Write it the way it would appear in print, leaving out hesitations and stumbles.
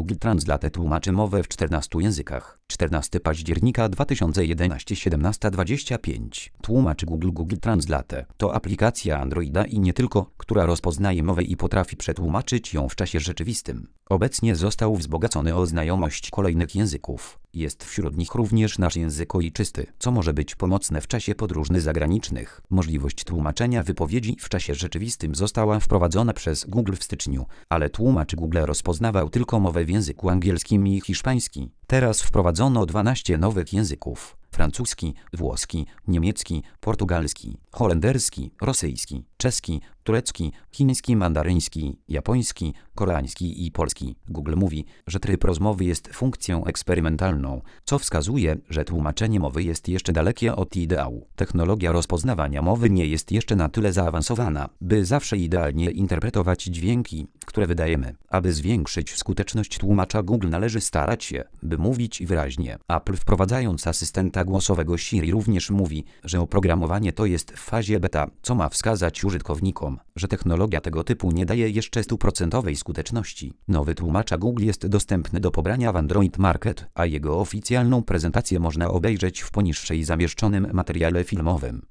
Google Translate tłumaczy mowę w 14 językach. 14 października 2011 17:25. Tłumacz Google Translate to aplikacja Androida i nie tylko, która rozpoznaje mowę i potrafi przetłumaczyć ją w czasie rzeczywistym. Obecnie został wzbogacony o znajomość kolejnych języków. Jest wśród nich również nasz język ojczysty, co może być pomocne w czasie podróży zagranicznych. Możliwość tłumaczenia wypowiedzi w czasie rzeczywistym została wprowadzona przez Google w styczniu, ale tłumacz Google rozpoznawał tylko mowę w języku angielskim i hiszpański. Teraz wprowadzono 12 nowych języków: francuski, włoski, niemiecki, portugalski, holenderski, rosyjski, czeski, turecki, chiński, mandaryński, japoński, koreański i polski. Google mówi, że tryb rozmowy jest funkcją eksperymentalną, co wskazuje, że tłumaczenie mowy jest jeszcze dalekie od ideału. Technologia rozpoznawania mowy nie jest jeszcze na tyle zaawansowana, by zawsze idealnie interpretować dźwięki, które wydajemy. Aby zwiększyć skuteczność tłumacza Google, należy starać się, by mówić wyraźnie. Apple, wprowadzając asystenta głosowego Siri, również mówi, że oprogramowanie to jest w fazie beta, co ma wskazać użytkownikom, że technologia tego typu nie daje jeszcze 100% skuteczności. Nowy tłumacz Google jest dostępny do pobrania w Android Market, a jego oficjalną prezentację można obejrzeć w poniższej zamieszczonym materiale filmowym.